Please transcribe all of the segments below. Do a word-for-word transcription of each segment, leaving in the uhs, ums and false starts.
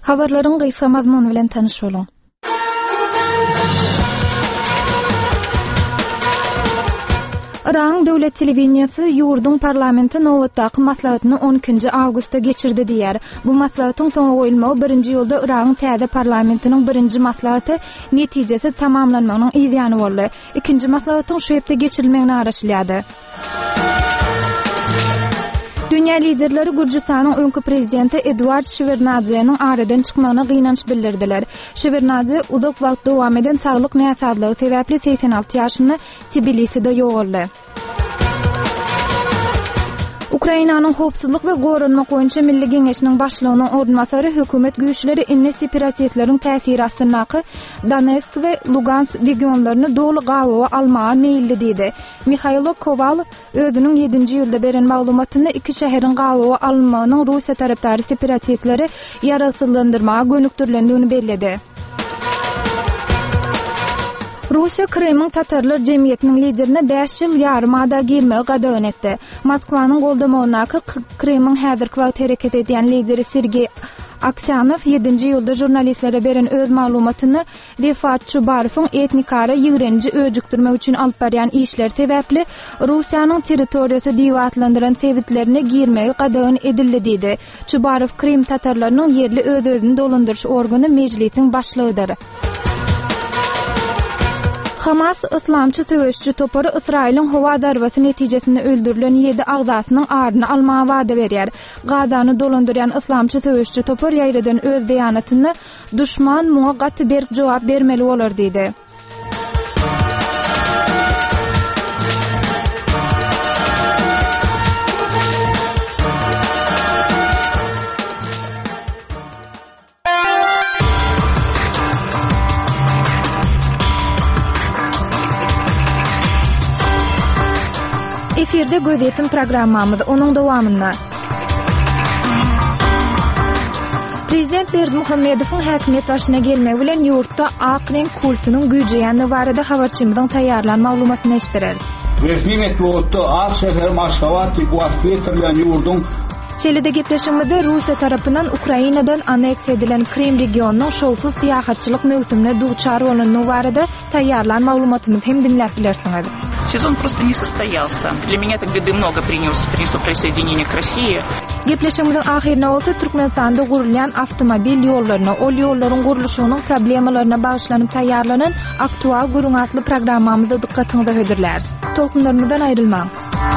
Habarlaryň gysga mazmuny bilen tanyş boluň. Iran döwlet telewizionyasy ýurdun parlamenti nowatdaky maslahatyny on ikinji awgustda geçirdi diýär. Bu maslahatyň soňa goýulmagy birinji ýylda Iranyň täze parlamentiniň birinji maslahaty netijesi tamamlanmagynyň ýygyny boldy. Ikinji maslahatyň şu ýerde geçirilmegini araşdyrýardy. Dünya liderleri Gürjistanyň öňkü prezidenti Eduard Shevardnadze'nin aradan çykmagyna gynanç bildirdiler. Shevardnadze uzak wagt dowam eden saglyk näsadlygy sebäpli seksen alty ýaşynda Tbiliside ýogaldy. Ukrainanyň howpsuzlyk we gorunmak boýunça Milli Geňeşiniň başlygynyň ornmasary hökümet güýçleri inne separatistleriň täsiri astynaky Donetsk we Lugansk regionlaryny dogly gabawa almaga meýilli diýdi. Mikhailo Koval özüniň ýedinji ýylda beren maglumatyny iki şäheriň gabawa almagynyň Russiýa tarapdary separatistleri ýaragsızlandyrmaga gönükdirlendigini bellädi. Russiýa Krymyň tatarlar jemgyýetiniň liderine beş ýyl ýarymada girmegi gadagan etdi. Moskwanyň goldamagyna Krymyň häzirki wagt hereket edýän lideri Sergey Aksanow ýedinji ýylda jurnalistlere beren öz maglumatyny Refat Çubarowyň etnikara ýigrenji öjükdirmek üçin alyp barýan işler sebäpli Russiýanyň territoriýasy diýip atlandyran sewitlerine girmegi gadagan edildi diýdi. Çubarow Krym tatarlarynyň ýerli öz-özüni dolandyrýş organy mejlisiň başlygydyr. Hamas Islamçy söwüşçü topary Israýlyň howa darbasy netijesinde öldürilen ýedi agdasynyň ardyny almaga wada berýär. Gazany dolandyrýan Islamçy söwüşçü topar ýaýradan öz beýanatyny "Duşman muňa gaty berk jogap bermeli bolar" diýdi. Efirde gözetim programmamyz onuň dowamynda. Prezident Berdimuhammedowyň häkimet başyna gelmegi bilen ýurtda ak renk kultunyň güýjeýäni barada habarçymyzyň taýýarlan maglumatyny eşitdireriz. Resmi metodda ak şäher Moskwa tipilen ýurdun Şeýlede gepleşimizde Russiýa tarapyndan Ukrainadan anneks edilen Krym regionunyň şowsuz syýahatçylyk mögsümine duçar bolanyny barada taýýarlan maglumatymyzy hem dinläp bilersiňiz. Сезон просто не состоялся. Для меня так беды много принес, принесло присоединение к России. Gepleşimizin ahirine olsa Türkmenistanda gurulan avtomobil yollarına, ol yolların guruluşunun problemalarına bağışlanıp tayyarlanan aktual gurunatlı programmamızda dikkatinizi hödürler. Tolkunlarımızdan ayrılmam.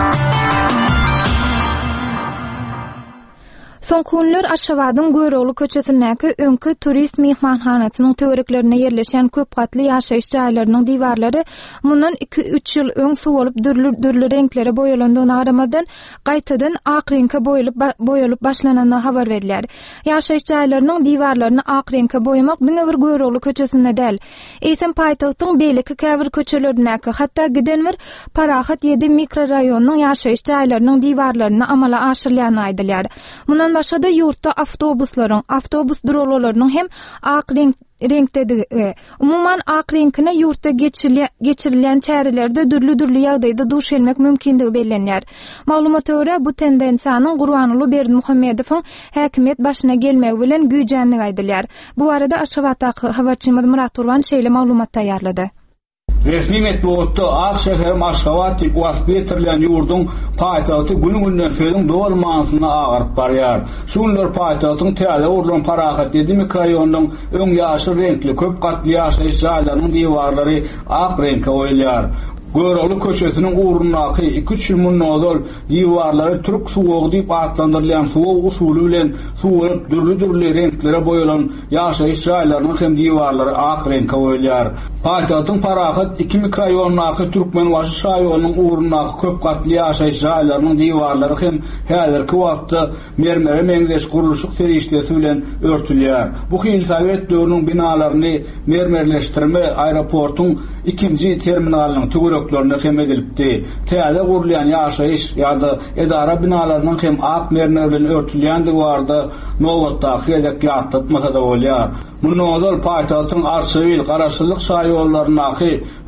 Soňky günler Aşgabatyň Göýrogly köçesindäki öňkü turist mehmanhanasynyň töwereklerine ýerleşen köp gatly ýaşaýyş jaýlarynyň diwarlary mundan iki üç ýyl öň sowulyp dürli renklere boýalandygyna garamadan gaýtadan ak reňke boýalyp boýalyp başlananyny habar berdiler. Ýaşaýyş jaýlarynyň diwarlaryny ak reňke boýamak diňe bir Göýrogly köçesinde däl. Eýsem paýtagtyň beýleki käbir köçelerindäki hatda giden bir Parahat ýedi mikroraýonynyň ýaşaýyş jaýlarynyň diwarlaryny amala aşyrýany aýdylýar. Mundan başga da ýurtda awtobuslaryň, awtobus duralarynyň hem ak renk renkdedir. Umuman ak renkine ýurtda geçirilen çärilerde dürli-dürli ýagdaýda duş gelmek mümkindigi bellenýär. Maglumata görä bu tendensiýanyň Gurbanuly Berdimuhammedowyň häkimet başyna gelmegi bilen güýjenligi aýdylýar. Bu arada Aşgabatdaky habarçymyz Murat Turban şeýle maglumat taýýarlady. Resmi metodda ak şäher Moskwa tipilen ýurdun paýtagty günü-günden söýüň dowal manasyna agyryp barýar. Şunlar paýtagtyň täze urlan Parahat ýedi mikroraýonynyň öň ýaşy renkli köp gatly ýaşaýyş jaýlarynyň diwarlary ak reňke boýulýar. Göýrogly köçesiniň urundaky iki üç ýyl mundan diwarlary türk suwugy diýip atlandyrylýan suwug usuly bilen suwulyp dürli-dürli renklere boýalan ýaşaýyş jaýlarynyň hem diwarlary ak reňke boýulýar. Paýtagtyň Parahat iki mikroraýonynaky Türkmenbaşy şaýynyň urundaky köp gatly ýaşaýyş jaýlarynyň diwarlary hem häzirki wagtda mermere meňzeş gurulşyk serişlesi bilen örtülýär. Bu Hyl Sowet döwrüniň binalaryny mermerleşdirme aeroportyň ikinji terminalynyň töwereklerine hem edilipdi. Täze gurulýan ýaşaýyş ýa-da edara binalarynyň hem ak mermer bilen örtülýändigi barada nowatdaky edek ýatdatmasa da bolýar. Mundan paýtagtyň arşywil garaşlyk şaýyolaryny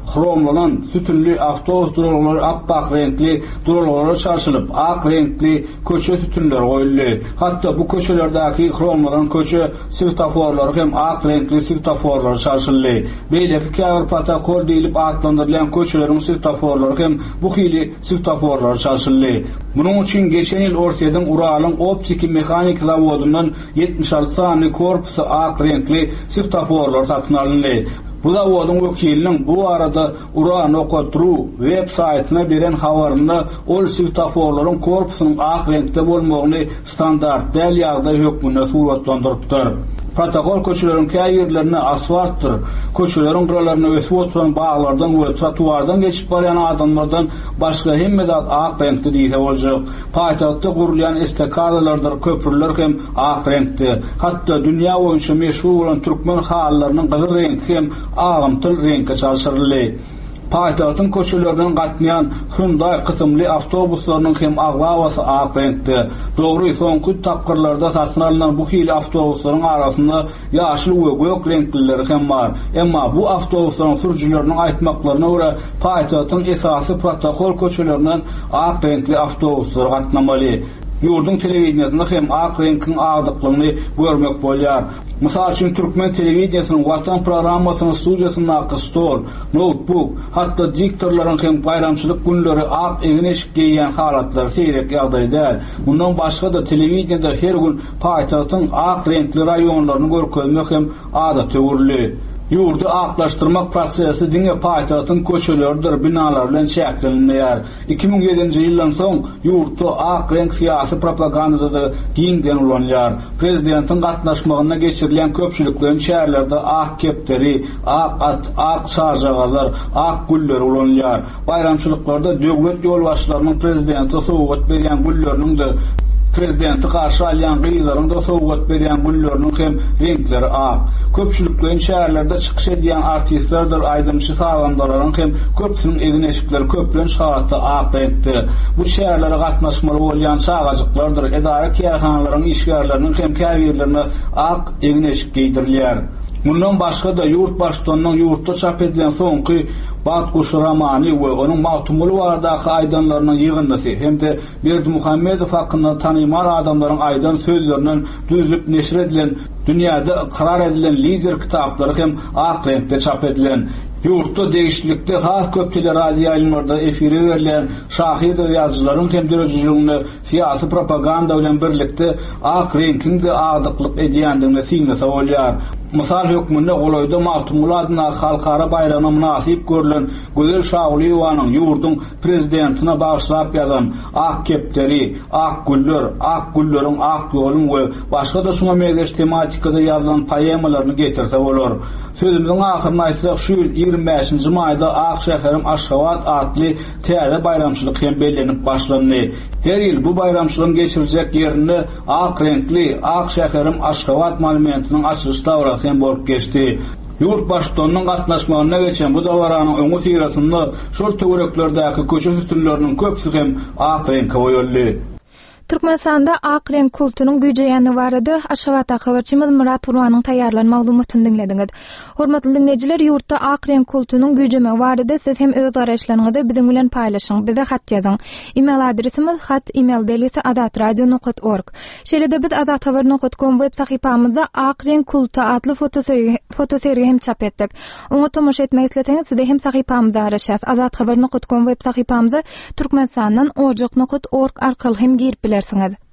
Xromlanan sütünlü avtobus durulları appak renkli durulları çarşılıp ak renkli köçe sütünler koyuldu. Hatta bu köçelerdeki xromlanan köçe svetoforları hem ak renkli svetoforlar çarşıldı. Beýleki käbir protokol diýilip adlandyrılan köçelerin svetoforları hem bu hili svetoforlar çarşıldı. Bunun için geçen yıl Ortaýadan Ural'ın optik mekanik zavodundan yetmiş altı sany korpusu ak renkli svetoforlar satyn alındy. Bu zavodun wekiliniň bu arada Uran Okotru web saytyna beren habarynda ol svetoforlaryň korpusynyň ak renkde bolmagyny standart däl ýagdaý hökmüne suratlandyrypdyr. Protokol köçeleriň käýerlerine asfaltdyr. Köçeleriň gyralaryna ösüp oturan baglardan we trotuardan geçip barýan adamlardan başga hemme zat ak renkde diýse boljak. Paýtagtda gurulýan estakadalardyr, köprüler hem ak renkde. Hatda dünýä boýunça meşhur bolan türkmen hallarynyň gyzyl reňki hem ağamtyl reňke çalşyryldy. Paýtagtyň köçelerinden gatnaýan Hyundai kysymly awtobuslarynyň hem aglavasy ak renkde. Dogry soňky tapkyrlarda satyn alynan bu hili awtobuslaryň arasynda ýaşyl we gök renklileri hem bar. Emma bu awtobuslaryň sürüjileriniň aýtmaklaryna görä paýtagtyň esasy protokol köçelerinden ak renkli awtobuslar gatnamaly. Yurdun telewizionyasynda hem ak renkiň agdyklygyny görmek bolýar. Mysal üçin Türkmen telewizionysynyň Watan programmasynyň studiýasyndaky stol, notebook, hatda diktorlaryň hem bayramçylyk günleri ak egineşik giýýän halatlar seýrek ýagdaýda. Bundan başga da telewizionyada her gün paýtagtyň ak renkli raýonlaryny görkezmek hem adat öwürli. Yurdu aklaştırmak prosesi diňe paýtagtyň köçeleridir, binalar bilen şäklenýär. iki bin ýedinji ýyldan soň yurtda ak renk syýasy propagandada giňden ulanýar. Prezidentiň gatnaşmagyna geçirilen köpçüliklerin şäherlerde ak kepteri, ak at, ak sarjagalar, ak güller ulanýar. Bayramçylyklarda döwlet ýolbaşçylarynyň prezidenti sowgat berýän gülleriniň de Prezidenti karşı alyan gyýlaryň da sowgat berýän gülleriniň hem renkleri ak. Köpçüliklerin şäherlerde çykyş edýän artistlerdir, aýdymçy sawandalaryň hem köpsiniň egin eşikleri köplen şahatda ak renkde. Bu şäherlere gatnaşmaly bolýan çagajyklardyr, edara kärhanalaryň işgärleriniň hem käbirlerine ak egin eşik giýdirilýär. Bundan başga da yurt başçylygynyň yurtda çap edilen soňky Batkuş romany we onuň mawtumuly baradaky aýdanlarynyň ýygyndysy hem-de Berdimuhammedow hakynda tanymar adamlaryň aýdan sözlerinden düzlüp neşir edilen dünýäde iqrar edilen lider kitaplary hem ak renkde çap edilen. Yurtda değişiklikte has köp telerazi ýaýlanlarda efire berilen şahid ýazgylaryň hem dörejiligini syýasy propaganda bilen birlikde ak renkiň de agdyklyk edýändigine siňnese bolýar. Mysal hökmünde golaýda mawtumul adyna halkara bayrama münasip görülen Gözel Şagulyowanyň yurdun prezidentine bagşlap ýazan ak kepteri, ak güller, ak gülleriň ak ýoluň we başga da şuňa megeş tematikada ýazylan poemalaryny getirse bolar. Sözümiziň ahyrına aýtsak şu ýygrimi beşinji maýda Ak şäherim Aşgabat adly täze bayramçylyk hem bellenip başlandy. Her ýyl bu bayramçylygyň geçiriljek ýerini ak renkli Ak şäherim Aşgabat monumentiniň açylyş dawrasy hem bolup geçdi. Yurt başçylygynyň gatnaşmagyna geçen bu dawaranyň öňü syrasynda şol töwereklerdäki köçe sütünleriniň köpsi hem ak renkde boýuldy. Türkmenistanda ak renk kulturynyň güýjeýäni barady. Aşgabatda habarçymyz Murat Urwanyň taýýarlanan maglumatyny dinlediňiz. Hormatly dinleýijiler, ýurtda ak renk kulturynyň güýjeme barady. Siz hem öz garaşlaryňyzy biziň bilen paýlaşyň. Bize hat ýazyň. E-mail adresimiz hat e-mail belgisi adat radio nokta org. Şeýle-de biz adat habar nokta com web sahypamyzda ak renk kultu adly fotoseriýa hem çap etdik. Oňa tomoşa etmek isleseňiz, siz hem sahypamyzda araşas. adat habar nokta com web sahypamyzda Türkmenistandan ojok nokta org arkaly hem girip biler.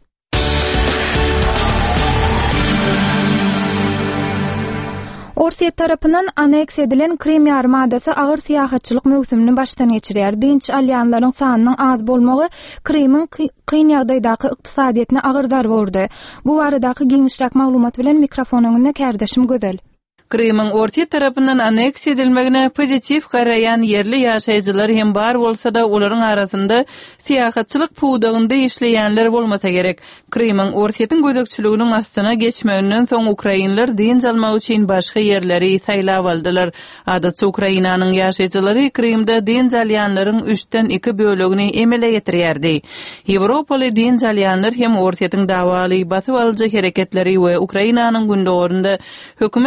Orsiýet tarapyndan aneks edilen Krim ýarmadasy agyr syýahatçylyk mögsümini başdan geçirýär. Dinç alýanlaryň sanynyň az bolmagy Krimiň kyn ýagdaýdaky ykdysadyýetine agyr darby urdy. Bu baradaky giňişrak maglumat bilen mikrofonyňyna kärdeşim Gözel. Krimyň Orsiýet tarapyndan aneks edilmegine pozitiv garaýan yerli ýaşaýjylar hem bar bolsa da olaryň arasynda syýahatçylyk puwdagynda işleýänler bolmasa gerek. Krimyň Orsiýetiň gözekçiliginiň astyna geçmeginden soň Ukrainler dinç almak üçin başga ýerleri saýlap aldylar. Adatça Ukrainanyň ýaşaýjylary Krimde dinç alýanlaryň üçden iki bölegini emele getirýärdi. Ýewropaly dinç alýanlar hem Orsiýetiň dawaly basyp alyjy hereketleri we Ukrainanyň gündeginde hökümet güýçleri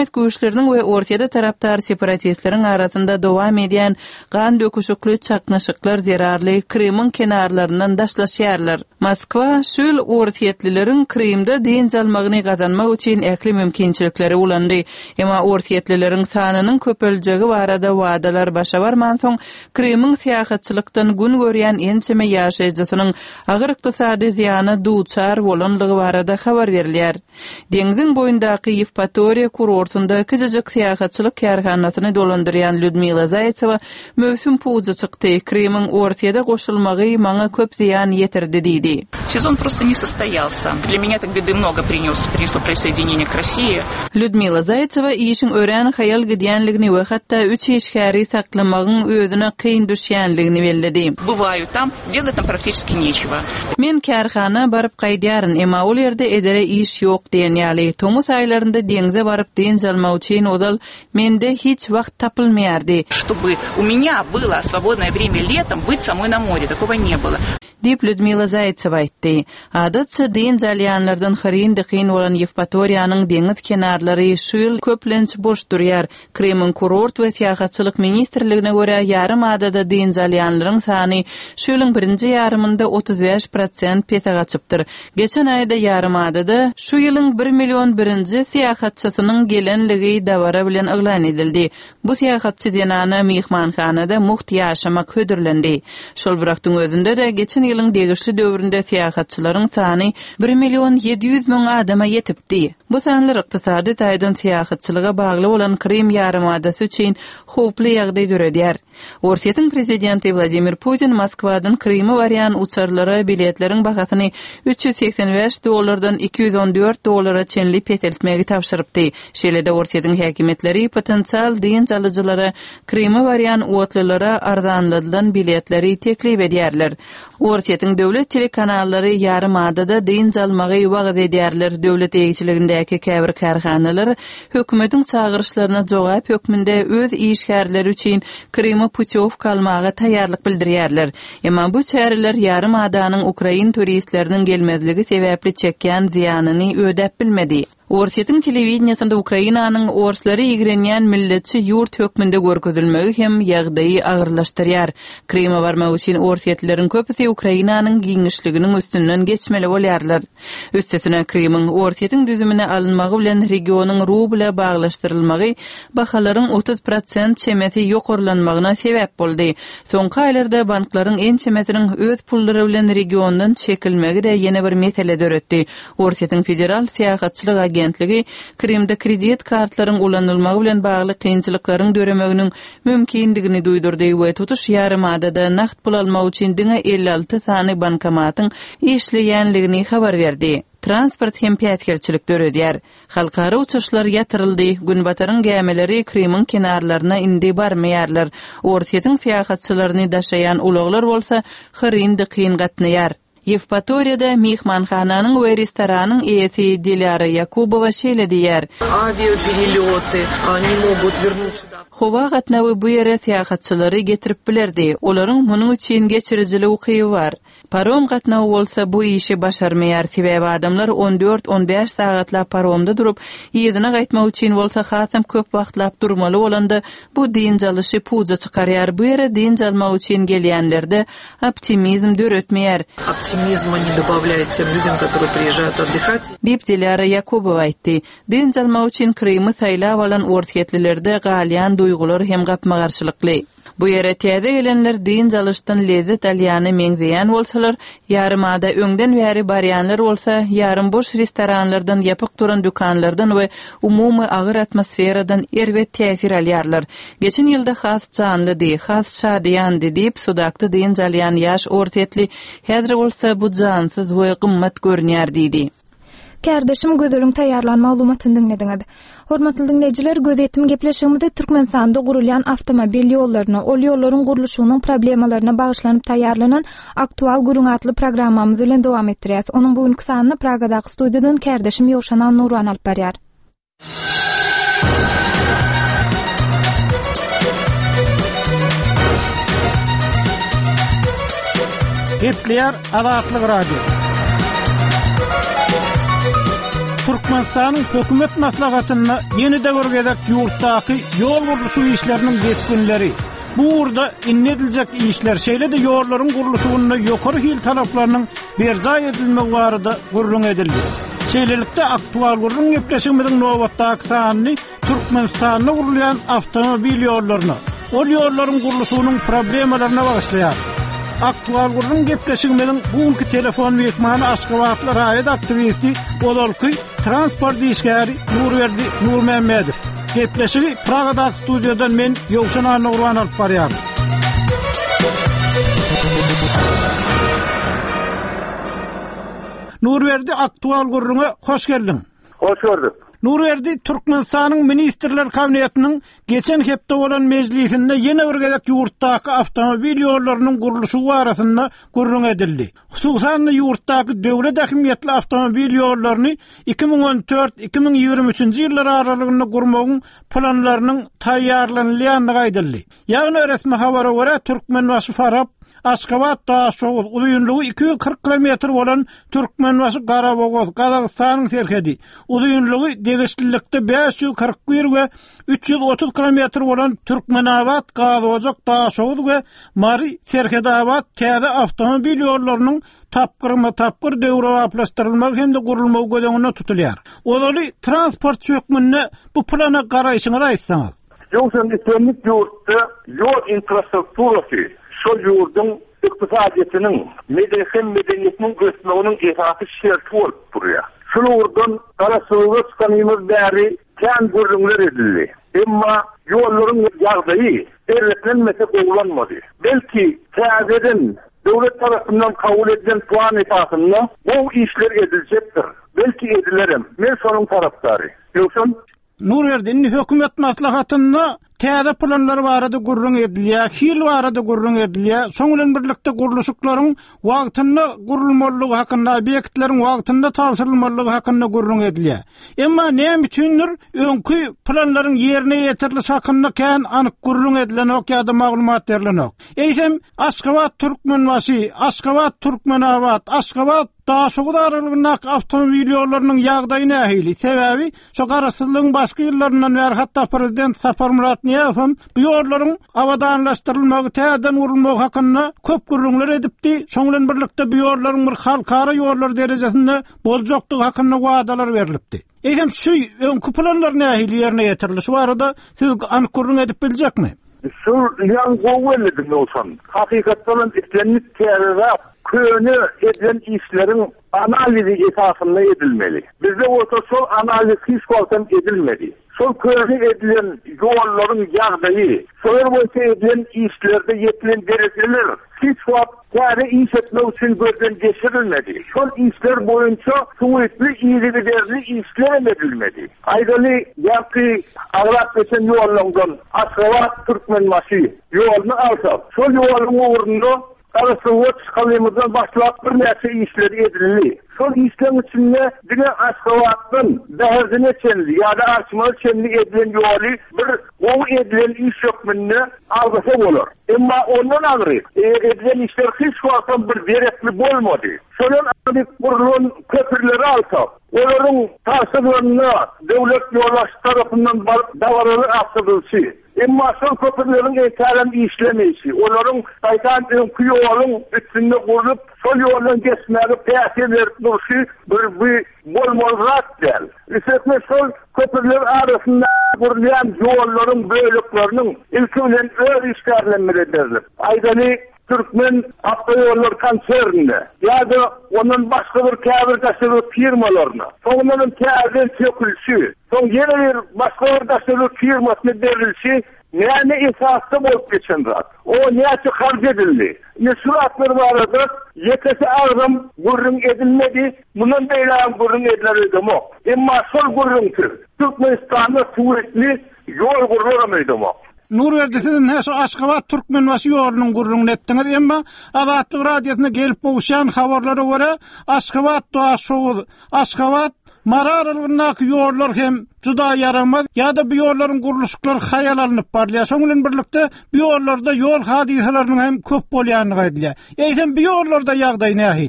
Hükümetlerinin we Ortiyada taraptar separatistlerin arasında dowam edýän gan döküşükli çaknaşyklar zerarly Krymyň kenarlaryndan daşlaşýarlar. Moskwa şol Ortiyetlilerin Krymda din almagyny gazanmak üçin äkli mümkinçilikleri ulandy. Emma Ortiyetlilerin sanynyň köpeljigi barada wadalar başa barman soň Krymyň syýasatçylykdan gün görýän ençeme ýaşaýjysynyň agyr ykdysady ziýany duçar bolanlygy barada habar berilýär. Deňziň boýundaky Yevpatoriýa kurortunda kyjyjyk syýasatçylyk karhanasyny dolandyrýan Lyudmila Zaytseva möhsüm puza çykdy. Krymyň Ortiýada goşulmagy maňa köp ziýan ýetirdi diýdi. Сезон просто не состоялся. Для меня так беды много принес, принесло присоединение к России. Lyudmila Zaytseva işin ören hayal gidýänligini we hatda üç işgäri saklamagyň özüne kyn düşýänligini belledi. Бываю там, делать там практически нечего. Men karhana barıp gaýdýaryn, emma ol ýerde edere iş ýok diýen ýaly. Tomus aýlarynda deňze barıp din jalmak üçin ozal mende hiç wagt tapylmaýardy. Чтобы у меня было свободное время летом быть самой на море, такого не было. Dip Lyudmila Zaytseva aýtdy. Adatça din jalýanlardan hyrin dykyn bolan Yevpatoriýanyň deňiz kenarlary şu ýyl köplenç boş durýar. Krymyň kurort we syýasatçylyk ministrligine görä ýarym adada din jalýanlaryň sany şu ýylyň birinji ýarymynda otuz beş prosent pesa gaçypdyr. Geçen aýda ýarym adada şu ýylyň bir million birinji syýasatçysynyň gelenligi dawara bilen eglan edildi. Bu syýasatçy denany mihmanhanada muht ýaşamak hödürlendi. Şol birakdyň özünde de geçen ýylyň degişli döwründe syýasatçylaryň sany bir million yedi yüz ming adama ýetipdi. Bu sanlar ykdysady taýdan syýasatçylyga bagly bolan Krym ýarymadaty üçin howply ýagdaý döredýär. Orsiýetiň prezidenti Vladimir Putin Moskwadan Krymy barýan uçarlara biletleriň bahasyny üç yüz seksen beş dollardan iki yüz on dört dollara çenli peteltmegi tapşyrypdy. Şeýle-de Orsiýetiň häkimetleri potensial din alyjylara Krymy barýan otlylara arzanladylan biletleri teklip edýärler. Orsiýetiň döwlet telekanallary ýarym adada din almagy wagt edýärler. Döwlet eýçiligindäki käbir karhanalar hökümetiň çağırışlaryna jogap hökmünde öz işgärleri üçin Krymy putyovka almaga taýýarlyk bildirýärler. Emma bu çäreler ýarym adanyň Ukrain turistleriniň gelmezligi sebäpli çekýän ziýanyny ödäp bilmedi. Orsiýetiň telewizionyasynda Ukrainanyň orslary ýigrenýän milletçi ýurt hökmünde görkezilmegi hem ýagdaýy agyrlaşdyrýar. Kryma barmak üçin orsiýetleriň köpüsi Ukrainanyň giňişliginiň üstünden geçmeli bolýarlar. Üstesine Krymyň orsiýetiň düzümine alınmagy bilen regionyň rubla baglaşdyrylmagy bahalaryň otuz prosent çemeti ýokurlanmagyna sebäp boldy. Soňky aýlarda banklaryň en çemetiniň öz pullary bilen regiondan çekilmegi de ýene bir mesele döretdi. Orsiýetiň federal syýasatçylyk agentligi Krymda kredit kartlaryň ulanylmagy bilen bagly kynçylyklaryň döremeginiň mümkindigini duýdurdy we tutuş ýarymada nakt pul almak üçin diňe elli alty sany bankamatyň işleýänligini habar berdi. Transport hem piýatkelçilik döredýär. Halkara uçuşlar ýatyryldy. Günbataryň gämeleri Krymyň kenarlaryna indi barmaýarlar. Orsiýetiň syýasatçylaryny daşaýan ulaglar bolsa hyryny kyn gatnaýar. Yevpatoriýada mihmanhananyň we restoranyň eýesi Dilara Yakubowa şeýle diýär. Aviaperelёты, они могут вернуть сюда. Howa gatnawy bu ýere syýasatçylary getirip bilerdi. Olaryň munyň üçin geçirijili ukyby bar. Parom gatnawy bolsa bu işi başarmaýar. Sebäbi adamlar on dört on beş sagatlap paromda durup, ýerine gaýtmak üçin bolsa hasam köp wagtlap durmaly bolanda bu din jalyşy puza çykarýar. Bu ýere din jalmak üçin gelýänlerde optimizm döretmeýär. Оптимизма не добавляет тем людям, которые приезжают отдыхать. Dip Dilara Yakubowa aýtdy. Din jalmak üçin Krymy saýlap alan orsiýetlilerde galýan duýgular hem gapmagarçylykly. Bu ýere täze gelenler din jalyşdan lezzet alýany meňzeýän bolsalar, ýarymada öňden bäri barýanlar bolsa, ýarym boş restoranlardan, ýapyk duran dükanlardan we umumy agyr atmosferadan erwet täsir alýarlar. Geçen ýylda has canlydy, has şadyandy diýip sudakda din jalýan ýaş orsiýetli häzir bolsa bu jansyz we gymmat görnýär diýdi. Kardeşim gözülüň taýýarlan maglumatyny dinlediňiz. Hormatly dinleyijiler, gözetdim gepleşigimizde Türkmenistanda gurulýan awtomobil ýollaryna, ol ýollaryň gurulşynyň problemalaryna bagyşlanyp taýýarlanan aktual gurung atly programmamyzy bilen dowam etdirýäs. Onuň bugünkü sanyny Pragadaky studiýadan kardeşim Ýowşan Nurwan alyp berýär. Gepler Azatlyk Radio. Türkmenistan'ın hökümet maslahatyna yeni döwürgedek ýurtdaky ýol gurulşy işleriniň geçkinleri. Bu urda innediljek işler şeýle de ýollaryň gurulşygyna ýokary hil talaplarynyň berza edilmegi barada gurrun edildi. Şeýlelikde aktual gurrun gepleşigimiň nowatdaky sanyny Türkmenistanda gurulýan awtomobil ýollaryna, ol ýollaryň gurulşygynyň problemalaryna bagyşlaýar. Aktual gurrun gepleşigimiň bugünkü telefon mehmany Aşgabatly raýat aktivisti bolalky transport işgäri Nurberdi Nurmemmedow. Gepleşigi Praga'da stüdyodan men Ýowşan Anurwan alyp barýar. Nurberdi aktual gurruna hoş geldin. Hoş gördük. Nurberdi Türkmenistanyň ministrler kabinetiniň geçen hepde bolan mejlisinde ýene bir gezek ýurtdaky awtomobil ýollarynyň gurulşy barasynda gurrun edildi. Hususan ýurtdaky döwlet ähmiýetli awtomobil ýollaryny iki ming on dört iki ming ýygrimi üçinji ýyllar aralygynda gurmagyň planlarynyň taýýarlanýanlygy aýdyldy. Ýagny resmi habara görä Türkmenbaşy Farab Aşgabat daşoğul uzunluğu iki yüz kırk kilometr bolan Türkmenbaşy Garabogoz, Kazakstanyň serhedi. Uzunluğu degişlilikde beş yüz kırk bir we üç yüz otuz kilometr bolan Türkmenabad, Gazozak daşoğul we Mari Serhedabad täze awtomobil ýollarynyň tapgyrma tapgyr döwre aplaşdyrylmagy hem de gurulmagy gödeňine tutulýar. Olary transport çökmünde bu plana garaýşyňyzy aýtsaňyz. Ýoksa etnik ýurtda ýol infrastrukturasy şol ýurdun ykdysadynyň, medeniýet medeniýetiniň göçmeginiň esasy şerti bolup durýar. Şol ýurdun garaşylygy çykanymy bäri kän gurrunlar edildi. Emma ýollaryň ýagdaýy erletlenmese gowlanmady. Belki täzeden döwlet tarapyndan kabul edilen plan esasynda bu işler ediljekdir. Belki edilerim. Men şonuň tarapdary. Ýoksa Nurberdi hökümet maslahatyna täze planlar barada gurrun edilýär, hil barada gurrun edilýär. Soň bilen birlikde gurulşyklaryň wagtynda gurulmalygy hakynda, obýektleriň wagtynda tapşyrylmalygy hakynda gurrun edilýär. Emma näme üçindir öňkü planlaryň ýerine ýetirligi hakynda kän anyk gurrun edilenok ýa-da maglumat berilenok. Eýsem Aşgabat Türkmenbaşy, Aşgabat Türkmenabad, Aşgabat daşoğul aralygyndaky awtomobil ýollarynyň ýagdaýy nähili? Sebäbi şo garaşsyzlygyň başga ýyllaryndan bäri hatda prezident Saparmurat Niýazow bu ýollaryň awadanlaşdyrylmagy, täzeden urulmagy hakynda köp gurrunlar edipdi. Şoň bilen birlikde bu ýollaryň bir halkara ýollar derejesinde boljakdygy hakynda wadalar berilipdi. Eýsem şu öňkü planlar nähili ýerine ýetirilýär? Barada siz anyk gurrun edip biljekmi? şu ýan goweldi bolsan. Hakykatdan etlenip täze köni edilen işlerin analizi esasında edilmeli. Bizde olsa sol analiz hiç koltan edilmedi. Sol köni edilen yolların ýagdaýy, sol boýunça edilen işlerde yetilen dereceler hiç wagt täze iş etmek üçin gözden geçirilmedi. Sol işler boýunça suwetli ýygyderli işler edilmedi. Aýdaly ýa-ki aglap geçen ýollardan Aşgabat Türkmenbaşy ýoluny alsak, sol ýoluň ornunda Garaşsylyk çykymyzdan başlap bir näçe işler edildi. Şol işler içinde diňe Aşgabatdan bäzine çenli ýa-da arçmaly çenli edilen ýoly bir o edilen iş ýokmynda algysy bolar. Emma ondan agry edilen işler hiç wagtdan bir berekli bolmady. Şolan adyp gurulun köpürleri alsak, olaryň taşygynyna döwlet ýolbaşçy tarapyndan dawarly akdyrylşy. Emma şol köpürleriň eýtärem işlemesi, olaryň taýtan öňkü ýoluň üstünde gurup, şol ýoldan geçmäge täsir berip durşy bir bir bolmalyk däl. Üstüne şol köpürler arasynda gurulýan ýollaryň böýlekleriniň ilki bilen öz işgärlenmeli edilip. Aýdaly Türkmen Avtoyollar konserninde ýa-da onun başga bir käbir taşyryk firmalaryna, soňundan täze çökülşi, soň ýene bir başga bir taşyryk firmasyna berilşi näme esasda bolup geçendir. O näçe harc edildi. Ne suratlar barada ýetesi argym gurrun edilmedi, mundan beýle gurrun edilerdi. Emma şol gurrunky Türkmenistanda suwetli ýol gurulmaýdy. Nurberdi sizin häşe Aşgabat Türkmenbaşy ýolunyň gurrun etdiňiz, emma Azatlyk radiosyna gelip bolşan habarlara görä Aşgabat daşoğul, Aşgabat mararlygyndaky ýollar hem juda yaramaz ýa-da bu ýollaryň gurulşyklary haýal alınıp barýar. Şoň bilen birlikde bu ýollarda ýol hadisalarynyň hem köp bolýanyny aýdylýar. Eýsem bu ýollarda ýagdaý nähili?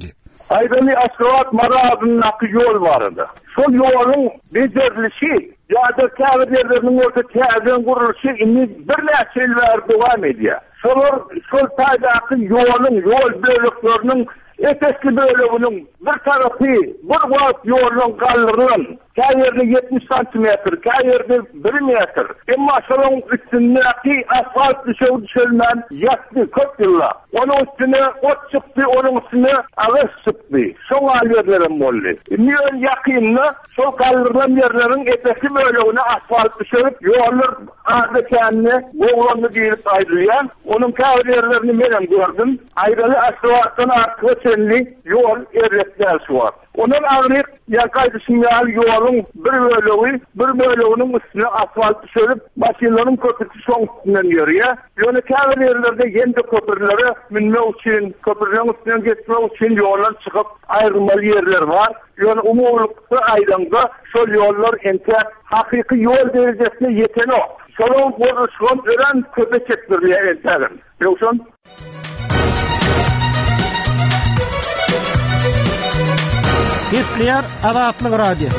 Aydani Aşgabat Maradının akı yol vardı. Sol yolun becerilişi, ya da kâvirlerinin orta kâvirlerin kuruluşu inni bir nesil ver devam ediyor. Sol, sol taydakı yolun, yol bölüklerinin eteski bölümünün bir tarafı, bir vaat yolun kaldırılan, kâyerde yetmiş santimetre, kâyerde bir metre. Ama şolun üstündeki asfalt düşev düşelmen yaktı, kırk yılla. Onun üstüne ot çıktı, onun üstüne ağız çıktı. Son aliyerlerim oldu. Niyon yakınlı, sol kaldırılan yerlerin eteski bölümüne asfalt düşevip, yollar ağzı kendine boğulanlı deyip ayrılayan, onun kâyerde yerlerini benim gördüm. Ayrılı asfalttan artığı senli yol errekler şu var. Onun ağrıyıp yakaydı sinyal yolun bir bölüğü, bir bölüğünün üstüne asfalt düşürüp makinelerin köprüsü son üstünden yürüyor. Yani kâvir yerlerde yeni köprüleri minme için, köprülerin üstünden geçme için yollar çıkıp ayrılmalı yerler var. Yani umumlukta aydında sol yollar ente hakiki yol derecesine yeten o. Solun boruşun ören köpe çektirliğe enterim. Yoksa Gepleyer Azatlyk Radiosu.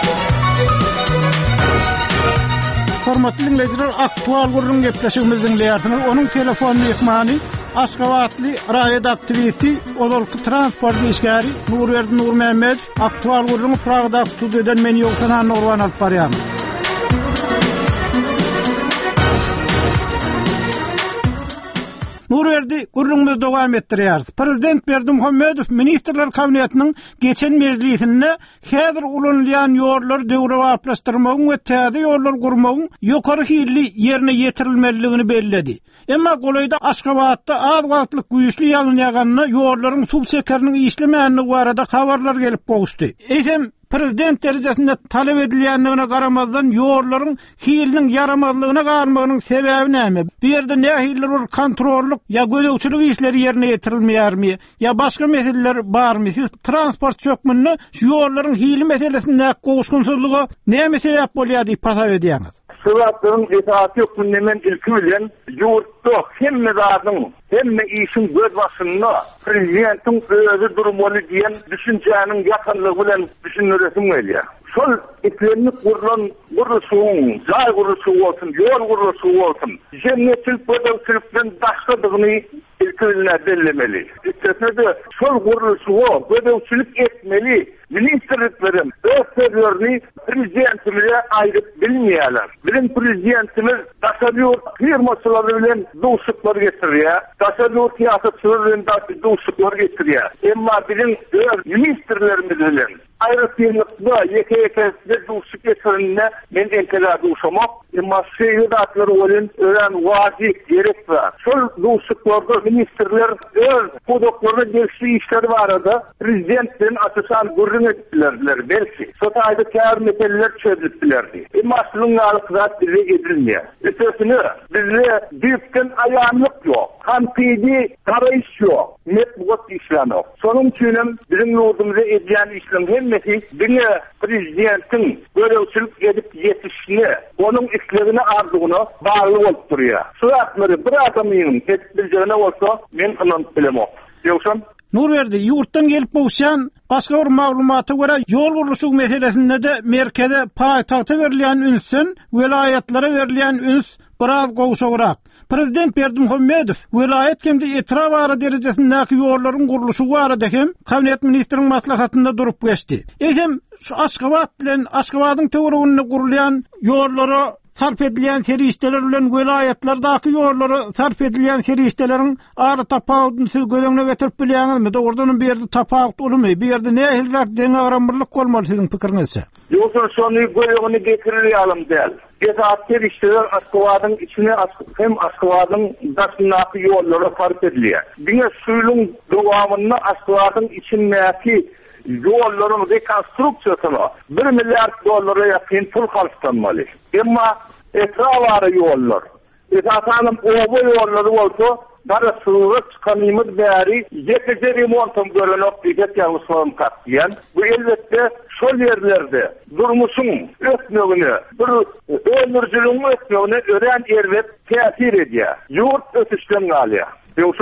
Hormatly dinleyijiler, aktual gurrun gepleşigimizden dinleýärsiniz. Onuň telefon mehmany Aşgabatly raýat aktivisti, olurky transport işgäri Nurberdi Nurmehmet. Aktual gurrun Pragda studýadan men ýoksan Nurwan alyp barýar. Nurberdi gurrunmyzy dowam etdirýär. Prezident Berdimuhammedow Ministrler Kabinetiniň geçen mejlisinde häzir ulanýan ýollar döwre wagtlaşdyrmagyň we täze ýollar gurmagyň ýokary hilli ýerine ýetirilmeligini bellädi. Emma golayda Aşgabatda az wagtlyk güýçli ýagyn ýaganyna ýollaryň suw şekeriniň işlemäni barada habarlar gelip gowuşdy. Eýsem Prezident derejesinde talep edilýändigine garamazdan ýollaryň hiliniň yaramazlygyna garmagynyň sebebi näme? Bu ýerde nähiller bir kontrollyk ýa gödäwçilik işleri ýerine ýetirilmeýärmi? Ýa başga meseleler barmy? Siz transport çökmünni şu ýollaryň hili meselesinde gowuşgunsyzlygy näme sebäp bolýar diýip hasap edýäňiz? Sıvatların itaati yok nemen ilki bilen yurtta hemme zadın hemme işin göz başında prezidentin özü durumunu diyen düşüncenin yakınlığı bilen düşünüresim geliyor. Sol iplerini kurulan kuruluşun, zay kuruluşu olsun, yol kuruluşu olsun, cennetil pödevçilikten başladığını ilki bilen bellemeli. İstesine de sol kuruluşu o, pödevçilik etmeli. Ministerliklerin öfkelerini prezidentimize ayrıp bilmeyeler. Bizim prezidentimiz taşadıyor firmaçıları bilen dostluklar getiriyor. Taşadıyor siyasetçiler bilen dostluklar getiriyor. Ama bizim ministerlerimiz bilen ayrıtıylıkta yeke yekesinde dostluk getirinne men entelerde uşamak. Ama seyredatları olan öğren vacip gerek var. Sol dostluklarda ministerler öz kodoklarına geçtiği işleri var arada. Prezidentin atısan gurrun ettilerdiler belki. Sotayda kâr meseleler çözüldülerdi. Ama aslının alıkzat bize edilmiyor. Ötesini bizde büyükten ayağımlık yok. Kampiydi karayış yok. Metbuat işlem yok. Sonun tüyünüm bizim yurdumuza edilen işlem hemmeti bine prezidentin görevçilik edip yetişini, onun işlerine ardığını bağlı olup duruyor. Suratları bir adamının etbileceğine olsa men anan bilemok. Yoksa Nurberdi, yurtdan gelip boğuşan başka bir maglumata göre yol kuruluşu meselesinde de merkeze paytahta verilýän ünsün, vilayetlara verilýän üns biraz gowşagrak. Prezident Berdimuhammedow vilayet kemde etraf ara derejesindäki ýollaryň guruluşy barada hem Kabinet ministriniň maslahatynda durup geçdi. Eýsem şu Aşgabat bilen Aşgabatyň töwereginde gurulýan ýollary sarf edilýän serişdeler bilen vilayetlerdaky ýollary sarf edilýän serişdeleriň ara tapawutyny siz gözeňe getirip bilýäňizmi? Dogrudan bir ýerde tapawut bolmy? Bir ýerde nähilrak deň aramlylыk bolmaly siziň pikirinizçe? Ýoksa şonu gözeňe getirilýärmi däl. Gezat serişdeler Aşgabatyň içine hem Aşgabatyň daşyndaky ýollary sarf edilýär. Diňe suýluň dowamyny Aşgabatyň içindäki yolların rekonstruksiyasına bir milyar dolara yakın pul harcanmalı. Ama etrafları yollar. Esasanım oba yolları olsa daha sığırı çıkanımız beri yetece remontum görülüp diyecek yavuşlarım katlayan. Bu elbette sol yerlerde durmuşun ötmöğünü, bir ömürcülüğün ötmöğünü öğren ervet tesir ediyor. Yurt ötüşten alıyor. Yoksun?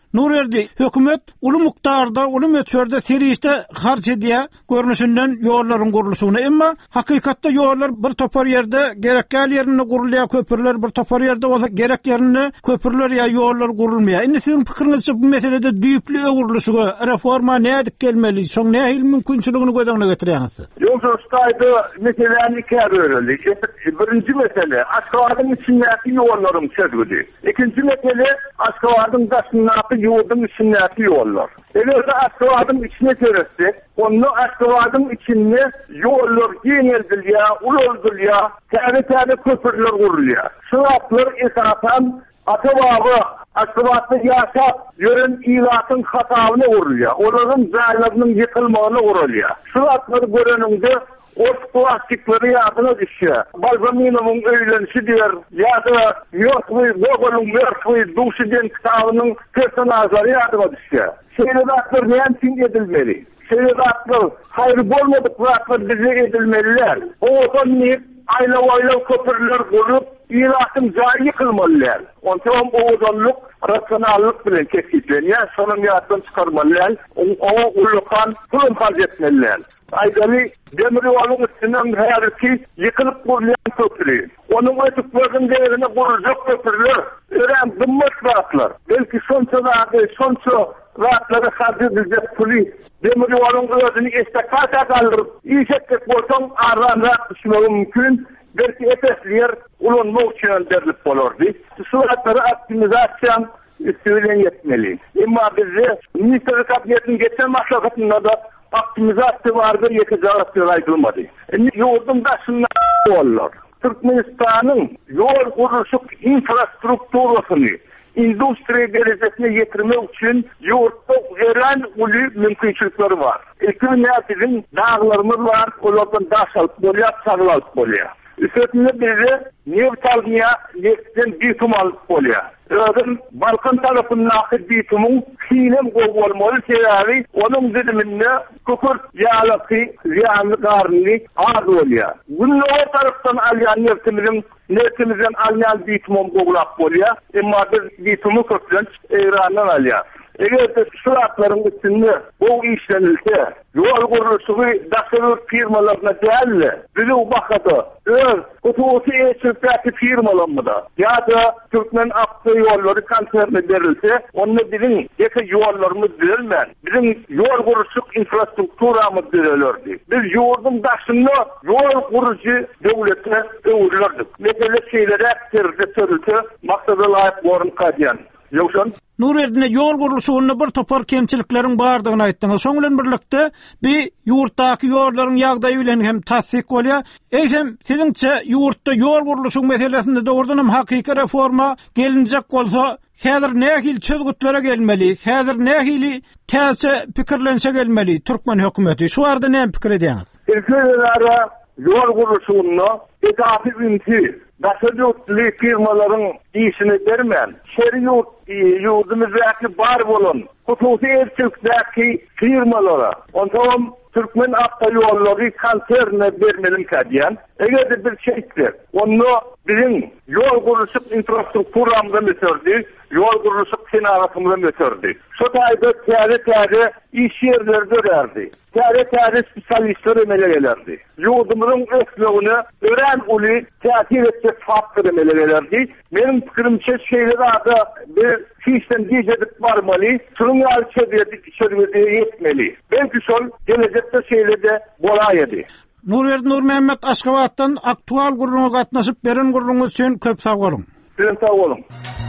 Nurerdi, hökümet ulu muktarda, ulu möçörde serişte harç ediye görünüşünden yolların guruluşuna. Emma hakikatte yollar bir topar yerde gerekkel yerine gurulya köpürler, bir topar yerde o gerek yerine köpürler ya yollar gurulmaya. Indi sizin pikirinizce bu meselede düýüklü öwürlüşüge reforma ne edip gelmeli? Soň ne hil mümkinçiligini gödäňe getirýäňiz? Yok dostaydı meseleni kär öğrendik. Birinci mesele Aşgabat'ın içindeki yollarım çözüldü. İkinci mesele Aşgabat'ın daşındaki yurdun içindeki yollar. Eğer Aşgabat'ın içine görürsek, onu Aşgabat'ın içinde yollar geneldir ya, uloldur ya, tane tane köprüler kuruluyor. Sıratlar esasen Atababı Aşgabat'ta yaşap, yörün ilatın hatavına vuruluyor. Onların zaylarının yıkılmağına vuruluyor. Sıratları göreninde Ort plastikleri yadına düşüyor. Balzaminov'un öğlenişi diyor, ya da Mörkvi, Gogol'un Mörkvi, Duşiden kitabının personajları yadına düşüyor. Seyredatlar neyen için edilmeli? Seyredatlar hayır olmadıklar bize edilmeliler. O odanlayıp ayla ayla köprüler kurup ilatın zayı yıkılmalılar. Ondan o odanlık rasyonallık bilen keskitleniyor. Sonun yadından çıkarmalılar. O ulukan kulun farz etmeliler. Aydali Demiryolun üstünden her ki yıkılıp kurulan köprü. Onun ötüklerinin değerine kurulacak köprüler. Ören zımmet rahatlar. Belki sonça rahatı, sonça rahatları harcayacak puli. Demiryolun özünü estekata kaldırıp iyişetlik olsan ağırdan rahat düşmeyi mümkün. Belki etesliyer ulunma uçuyan derlik olurdu. Suratları optimizasyon üstüyle yetmeli. Ama bize Ministeri Kabineti'nin geçen maslakatında da optimizasyon vardı, yeteceği ayrılmadı. Yani yurdun daşında yollar. Türkmenistan'ın yol kuruluşuk infrastrukturasını endüstri derecesine getirmek için yurtta veren ulu mümkünçülükleri var. Hükümetin dağlarımız var, onlardan daş alıp bolya, çağıl alıp bolya. Üstüne bize Nevtalniya yekten bitum alıp bolya. Ödün Balkan tarafındaki bitumun fiilim kogu olmalı sebebi onun diliminde kukurt yağlıkı, ziyanlı karnını ağır oluyor. Bunun o taraftan alyan neftimizin neftimizden alyan bitumum kogulak oluyor. Ama biz bitumu kırklanç İran'dan alyan. Eğer de suratların üstünde bu işlenilse, yol kuruluşu daşırır firmalarına değil, bizi u bakıda, öz, kutuğusu eşirtaki firmalarına da, ya da Türkmen aktığı yolları kanserine verilse, onunla bizim yeki yollarımız verilmen, bizim yol kuruluşuk infrastrukturamız verilirdi. Biz yurdun daşında yol kurucu devlete öğürlerdik. Mesela şeylere aktarıcı törülse, maksada layık borun kadiyan. Yoksan? Nurerdine yol guruluşuğunda bir topar kemçiliklerin bağırdığını ayttınız. Soňulen birlikde bir yurttaki yolların ýagdaýy bilen hem tasdik bolýar. Eýsem siziňçe yurtda yol guruluşuň meselesinde doğrudan hem hakiki reforma gelinjek bolsa, häzir nähili çözgütlere gelmeli, häzir nähili täze pikirlense gelmeli Türkmen hökümeti. Şu arada näme pikir edýäňiz? Ülkelere yol guruluşuğunda edafi ünti Daşıdutli firmaların işini vermen, şeri yurt, yurdumuzdaki bar bolun, hususi elçilikteki firmalara, ondan Türkmen akta yolları kanserine vermelim kadiyan. Eğer de bir şeydir, onu bizim yol kuruluşuk infrastrukturamda metördü, yol kuruluşuk senaratımda metördü. Sotayda tiyade tiyade iş yerleri dörerdi. Tiyade tiyade spesialistler emele gelerdi. Yurdumuzun öflüğünü öğren ulu teatir edecek faktör emele gelerdi. Benim fikrimçe şeyleri adı bir fişten diyecek varmalı, sürüm alçededik, içeride yetmeli. Belki son gelecekte şeylerde bolayedi. Nurerdi Nur Mehmet Aşgabat'tan aktual guruluna katnaşıp beren gurulunuz için köp sağ olun. Ben sağ olun.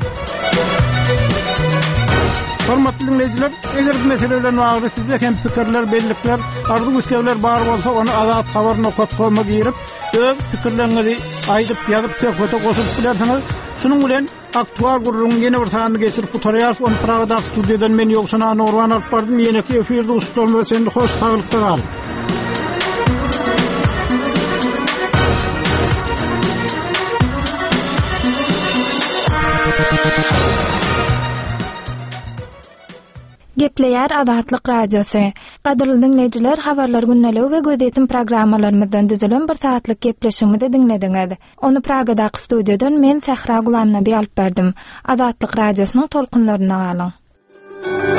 Hormatly dinleyijiler, eger bu meselelerden bagly sizde hem pikirler, bellikler, arzu güçler bar bolsa, onu azat habar nokta.com'a girip, öz pikirlerinizi aydyp ýazyp söhbete goşup bilersiňiz. Şunun bilen aktual gurulun ýene bir sanyny geçirip gutaryar, onu Pragada studiýadan men ýokşana Nurwan alyp bardym, ýene-ki efirde uçurulmada sende hoş sagylykda gal. Gepleýär Adatlyk Radiosu. Gaderly dinleyijiler, habarlar günnälige we gözetim programmalarymyzdan düzülen bir saatlyk gepleşigimizi dinlediňiz. Onu Pragadaky studiýadan men Sahra Gulamnaby alyp berdim. Adatlyk Radiosynyň tolkunlaryna galyň. Müzik